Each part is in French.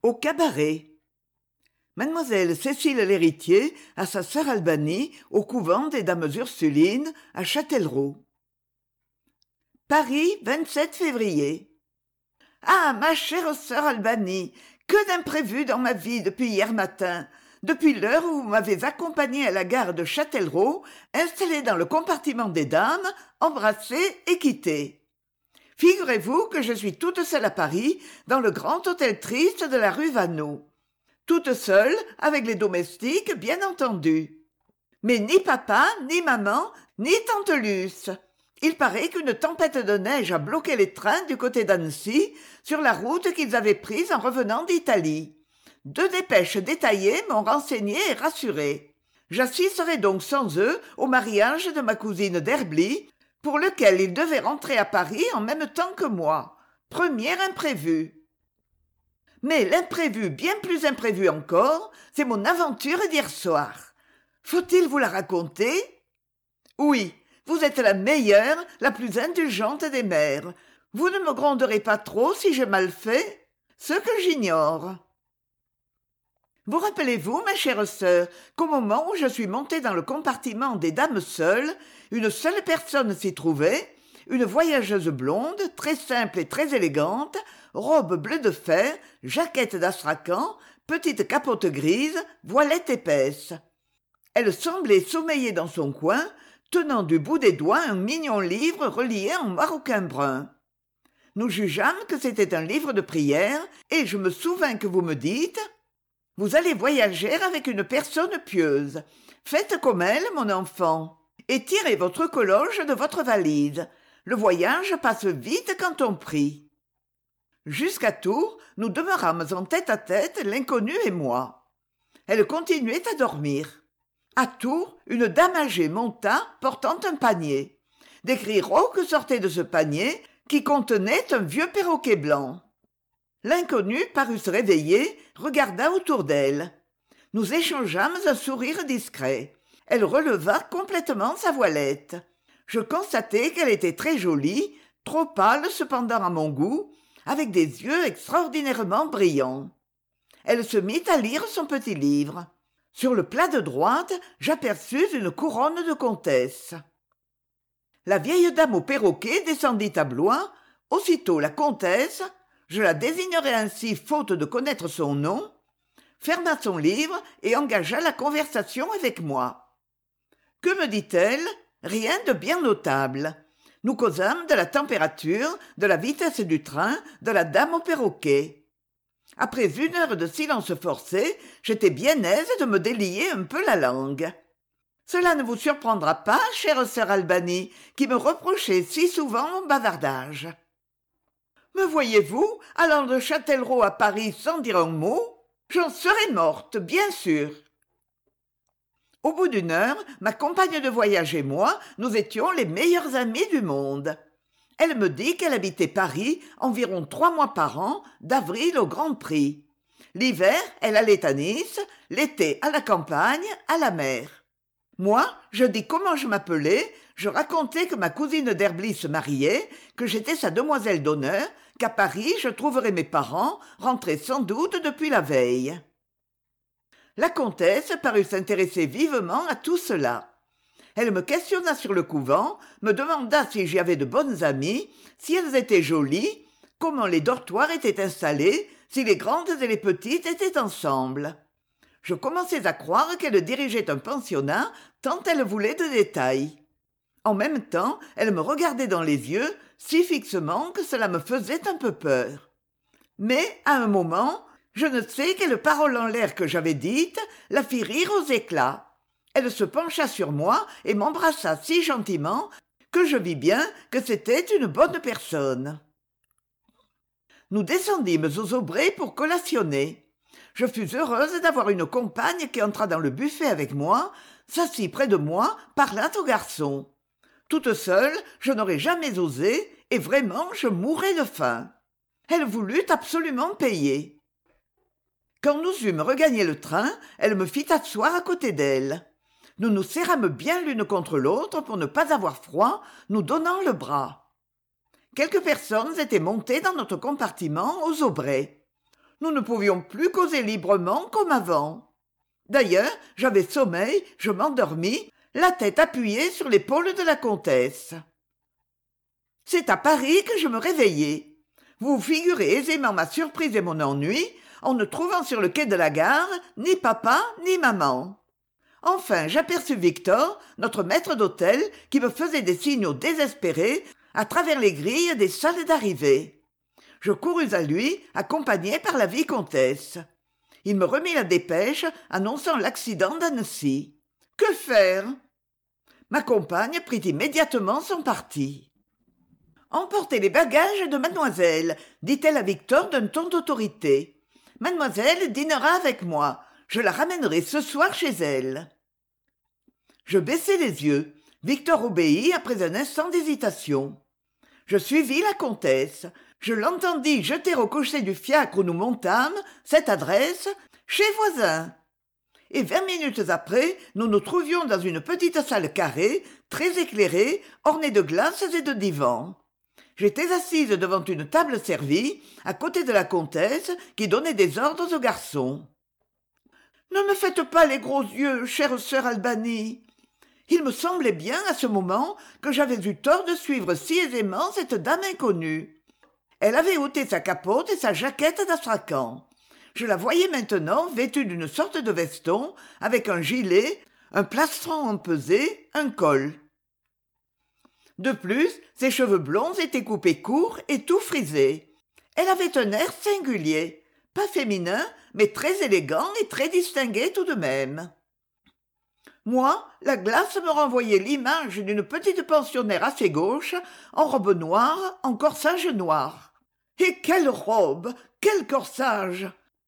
Au cabaret. Mademoiselle Cécile l'héritier à sa sœur Albanie au couvent des Dames Ursulines à Châtellerault. Paris, 27 février. Ah, ma chère sœur Albanie, que d'imprévus dans ma vie depuis hier matin, depuis l'heure où vous m'avez accompagnée à la gare de Châtellerault, installée dans le compartiment des dames, embrassée et quittée. Figurez-vous que je suis toute seule à Paris, dans le grand hôtel triste de la rue Vaneau. Toute seule, avec les domestiques, bien entendu. Mais ni papa, ni maman, ni tante Luce. Il paraît qu'une tempête de neige a bloqué les trains du côté d'Annecy, sur la route qu'ils avaient prise en revenant d'Italie. 2 dépêches détaillées m'ont renseigné et rassuré. J'assisterai donc sans eux au mariage de ma cousine d'Herbly, pour lequel ils devaient rentrer à Paris en même temps que moi. Premier imprévu. Mais l'imprévu, bien plus imprévu encore, c'est mon aventure d'hier soir. Faut-il vous la raconter? Oui, vous êtes la meilleure, la plus indulgente des mères. Vous ne me gronderez pas trop si j'ai mal fait? Ce que j'ignore. Vous rappelez-vous, ma chère sœur, qu'au moment où je suis montée dans le compartiment des dames seules, une seule personne s'y trouvait, une voyageuse blonde, très simple et très élégante, robe bleu de fer, jaquette d'astrakhan, petite capote grise, voilette épaisse. Elle semblait sommeiller dans son coin, tenant du bout des doigts un mignon livre relié en maroquin brun. Nous jugeâmes que c'était un livre de prières, et je me souvins que vous me dîtes « Vous allez voyager avec une personne pieuse. Faites comme elle, mon enfant, et tirez votre coloche de votre valise. Le voyage passe vite quand on prie. » Jusqu'à Tours, nous demeurâmes en tête-à-tête, l'inconnue et moi. Elle continuait à dormir. À Tours, une dame âgée monta, portant un panier. Des cris rauques sortaient de ce panier, qui contenait un vieux perroquet blanc. L'inconnue parut se réveiller, regarda autour d'elle. Nous échangeâmes un sourire discret. Elle releva complètement sa voilette. Je constatai qu'elle était très jolie, trop pâle cependant à mon goût, avec des yeux extraordinairement brillants. Elle se mit à lire son petit livre. Sur le plat de droite, j'aperçus une couronne de comtesse. La vieille dame au perroquet descendit à Blois. Aussitôt la comtesse, je la désignerai ainsi faute de connaître son nom, ferma son livre et engagea la conversation avec moi. Que me dit-elle? Rien de bien notable. Nous causâmes de la température, de la vitesse du train, de la dame au perroquet. Après 1 heure de silence forcé, j'étais bien aise de me délier un peu la langue. Cela ne vous surprendra pas, chère sœur Albanie, qui me reprochait si souvent mon bavardage. Me voyez-vous, allant de Châtellerault à Paris sans dire un mot? J'en serais morte, bien sûr. Au bout d'1 heure, ma compagne de voyage et moi, nous étions les meilleures amies du monde. Elle me dit qu'elle habitait Paris environ 3 mois par an, d'avril au Grand Prix. L'hiver, elle allait à Nice, l'été à la campagne, à la mer. Moi, je dis comment je m'appelais, je racontais que ma cousine d'Herbly se mariait, que j'étais sa demoiselle d'honneur, qu'à Paris je trouverais mes parents, rentrés sans doute depuis la veille. La comtesse parut s'intéresser vivement à tout cela. Elle me questionna sur le couvent, me demanda si j'y avais de bonnes amies, si elles étaient jolies, comment les dortoirs étaient installés, si les grandes et les petites étaient ensemble. Je commençais à croire qu'elle dirigeait un pensionnat, tant elle voulait de détails. En même temps, elle me regardait dans les yeux, si fixement que cela me faisait un peu peur. Mais, à un moment, je ne sais quelle parole en l'air que j'avais dite la fit rire aux éclats. Elle se pencha sur moi et m'embrassa si gentiment que je vis bien que c'était une bonne personne. Nous descendîmes aux Aubrais pour collationner. Je fus heureuse d'avoir une compagne qui entra dans le buffet avec moi, s'assit près de moi, parla au garçon. Toute seule, je n'aurais jamais osé, et vraiment je mourais de faim. Elle voulut absolument payer. Quand nous eûmes regagné le train, elle me fit asseoir à côté d'elle. Nous nous serrâmes bien l'une contre l'autre pour ne pas avoir froid, nous donnant le bras. Quelques personnes étaient montées dans notre compartiment aux Aubrais. Nous ne pouvions plus causer librement comme avant. D'ailleurs, j'avais sommeil, je m'endormis, la tête appuyée sur l'épaule de la comtesse. C'est à Paris que je me réveillai. Vous figurez aisément ma surprise et mon ennui en ne trouvant sur le quai de la gare ni papa ni maman. Enfin, j'aperçus Victor, notre maître d'hôtel, qui me faisait des signaux désespérés à travers les grilles des salles d'arrivée. Je courus à lui, accompagné par la vicomtesse. Il me remit la dépêche annonçant l'accident d'Annecy. Que faire? Ma compagne prit immédiatement son parti. Emportez les bagages de mademoiselle, dit-elle à Victor d'un ton d'autorité. Mademoiselle dînera avec moi. Je la ramènerai ce soir chez elle. Je baissai les yeux. Victor obéit après un instant d'hésitation. Je suivis la comtesse. Je l'entendis jeter au cocher du fiacre où nous montâmes cette adresse « Chez voisin ». Et 20 minutes après, nous nous trouvions dans une petite salle carrée, très éclairée, ornée de glaces et de divans. J'étais assise devant une table servie, à côté de la comtesse, qui donnait des ordres aux garçons. « Ne me faites pas les gros yeux, chère sœur Albanie. » Il me semblait bien, à ce moment, que j'avais eu tort de suivre si aisément cette dame inconnue. Elle avait ôté sa capote et sa jaquette d'astrakhan. Je la voyais maintenant vêtue d'une sorte de veston, avec un gilet, un plastron empesé, un col. De plus, ses cheveux blonds étaient coupés courts et tout frisés. Elle avait un air singulier, pas féminin, mais très élégant et très distingué tout de même. Moi, la glace me renvoyait l'image d'une petite pensionnaire assez gauche, en robe noire, en corsage noir. Et quelle robe! Quel corsage!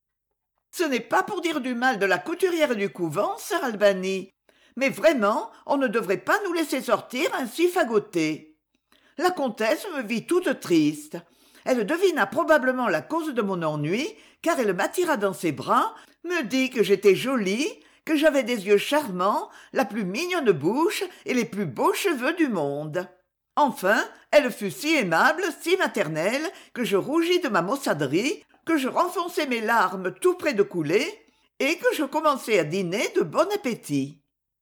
Ce n'est pas pour dire du mal de la couturière du couvent, sœur Albanie, mais vraiment, on ne devrait pas nous laisser sortir ainsi fagotés. La comtesse me vit toute triste. Elle devina probablement la cause de mon ennui, car elle m'attira dans ses bras, me dit que j'étais jolie, que j'avais des yeux charmants, la plus mignonne bouche et les plus beaux cheveux du monde. Enfin, elle fut si aimable, si maternelle, que je rougis de ma maussaderie, que je renfonçai mes larmes tout près de couler, et que je commençai à dîner de bon appétit.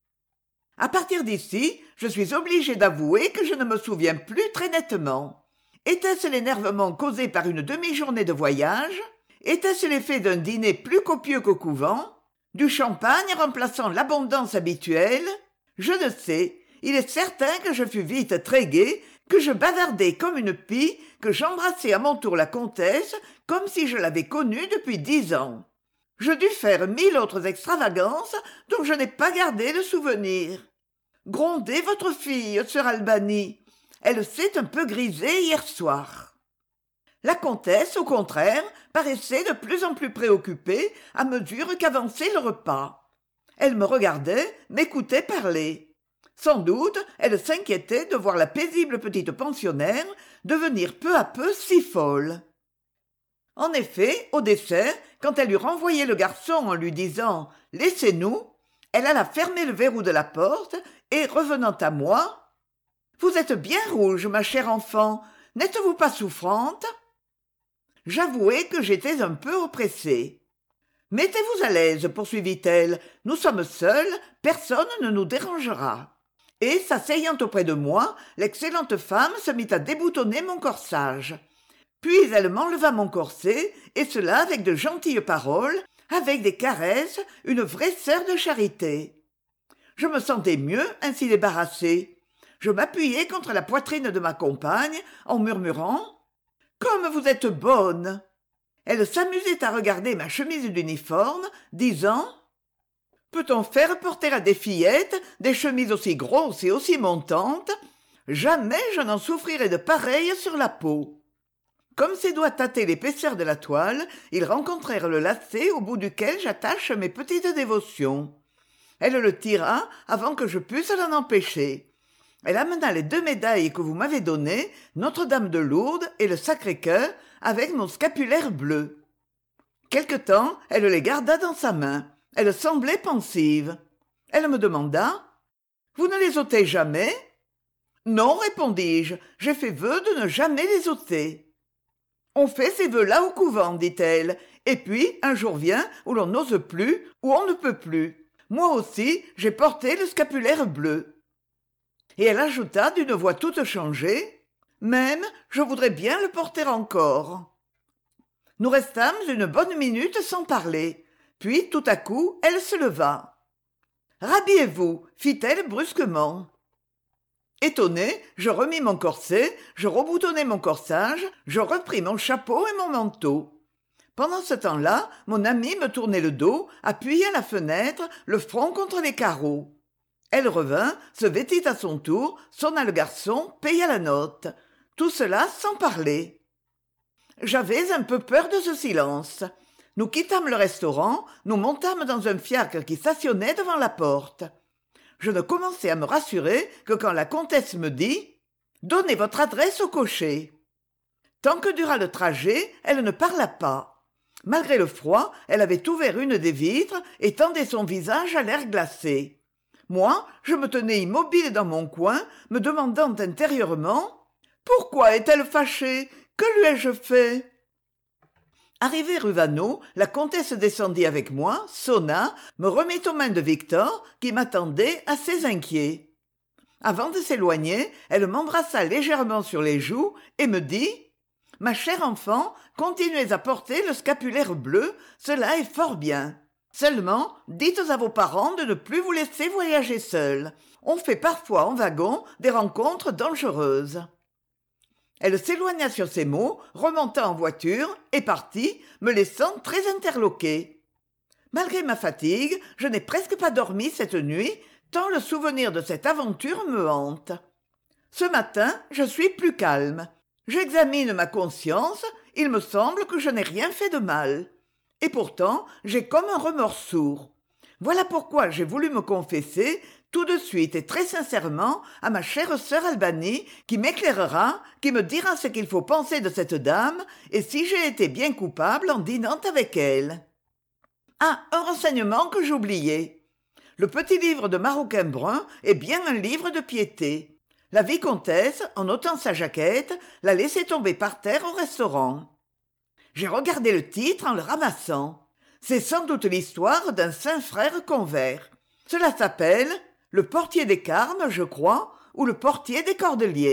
À partir d'ici, je suis obligée d'avouer que je ne me souviens plus très nettement. Était-ce l'énervement causé par une demi-journée de voyage? Était-ce l'effet d'un dîner plus copieux qu'au couvent? Du champagne remplaçant l'abondance habituelle? Je ne sais. Il est certain que je fus vite très gai, que je bavardai comme une pie, que j'embrassai à mon tour la comtesse, comme si je l'avais connue depuis 10 ans. Je dus faire 1000 autres extravagances dont je n'ai pas gardé le souvenir. Grondez votre fille, sœur Albanie. Elle s'est un peu grisée hier soir. La comtesse, au contraire, paraissait de plus en plus préoccupée à mesure qu'avançait le repas. Elle me regardait, m'écoutait parler. Sans doute, elle s'inquiétait de voir la paisible petite pensionnaire devenir peu à peu si folle. En effet, au dessert, quand elle eut renvoyé le garçon en lui disant « Laissez-nous », elle alla fermer le verrou de la porte et, revenant à moi, « Vous êtes bien rouge, ma chère enfant, n'êtes-vous pas souffrante ?» J'avouai que j'étais un peu oppressée. « Mettez-vous à l'aise, poursuivit-elle, nous sommes seuls, personne ne nous dérangera. » Et, s'asseyant auprès de moi, l'excellente femme se mit à déboutonner mon corsage. Puis elle m'enleva mon corset, et cela avec de gentilles paroles, avec des caresses, une vraie sœur de charité. Je me sentais mieux ainsi débarrassée. Je m'appuyai contre la poitrine de ma compagne, en murmurant « Comme vous êtes bonne !» Elle s'amusait à regarder ma chemise d'uniforme, disant « Peut-on faire porter à des fillettes des chemises aussi grosses et aussi montantes? Jamais je n'en souffrirai de pareilles sur la peau. » Comme ses doigts tâtaient l'épaisseur de la toile, ils rencontrèrent le lacet au bout duquel j'attache mes petites dévotions. Elle le tira avant que je pusse l'en empêcher. Elle amena les 2 médailles que vous m'avez données, Notre-Dame de Lourdes et le Sacré-Cœur, avec mon scapulaire bleu. Quelque temps, elle les garda dans sa main. Elle semblait pensive. Elle me demanda « Vous ne les ôtez jamais ?»« Non, répondis-je, j'ai fait vœu de ne jamais les ôter. » « On fait ces vœux-là au couvent, dit-elle, Et puis, un jour vient où l'on n'ose plus, où on ne peut plus. Moi aussi, j'ai porté le scapulaire bleu. Et elle ajouta d'une voix toute changée, « Même, je voudrais bien le porter encore. » Nous restâmes une bonne minute sans parler. Puis, tout à coup, elle se leva. « Rhabillez-vous, fit-elle brusquement. Étonné, je remis mon corset, je reboutonnai mon corsage, je repris mon chapeau et mon manteau. Pendant ce temps-là, mon amie me tournait le dos, appuyée à la fenêtre, le front contre les carreaux. Elle revint, se vêtit à son tour, sonna le garçon, paya la note. Tout cela sans parler. J'avais un peu peur de ce silence. Nous quittâmes le restaurant, nous montâmes dans un fiacre qui stationnait devant la porte. Je ne commençai à me rassurer que quand la comtesse me dit « Donnez votre adresse au cocher ». Tant que dura le trajet, elle ne parla pas. Malgré le froid, elle avait ouvert une des vitres et tendait son visage à l'air glacé. Moi, je me tenais immobile dans mon coin, me demandant intérieurement « Pourquoi est-elle fâchée? Que lui ai-je fait ?» Arrivée rue Vaneau, la comtesse descendit avec moi, sonna, me remit aux mains de Victor, qui m'attendait assez inquiet. Avant de s'éloigner, elle m'embrassa légèrement sur les joues et me dit « Ma chère enfant, continuez à porter le scapulaire bleu, cela est fort bien. Seulement, dites à vos parents de ne plus vous laisser voyager seule. On fait parfois en wagon des rencontres dangereuses. » Elle s'éloigna sur ces mots, remonta en voiture et partit, me laissant très interloqué. Malgré ma fatigue, je n'ai presque pas dormi cette nuit, tant le souvenir de cette aventure me hante. Ce matin, je suis plus calme. J'examine ma conscience, il me semble que je n'ai rien fait de mal. Et pourtant, j'ai comme un remords sourd. Voilà pourquoi j'ai voulu me confesser tout de suite et très sincèrement à ma chère sœur Albanie, qui m'éclairera, qui me dira ce qu'il faut penser de cette dame, et si j'ai été bien coupable en dînant avec elle. Ah, un renseignement que j'oubliais. Le petit livre de Maroquin brun est bien un livre de piété. La vicomtesse, en ôtant sa jaquette, l'a laissé tomber par terre au restaurant. J'ai regardé le titre en le ramassant. C'est sans doute l'histoire d'un saint frère convers. Cela s'appelle « Le portier des Carmes, je crois, ou le portier des Cordeliers ».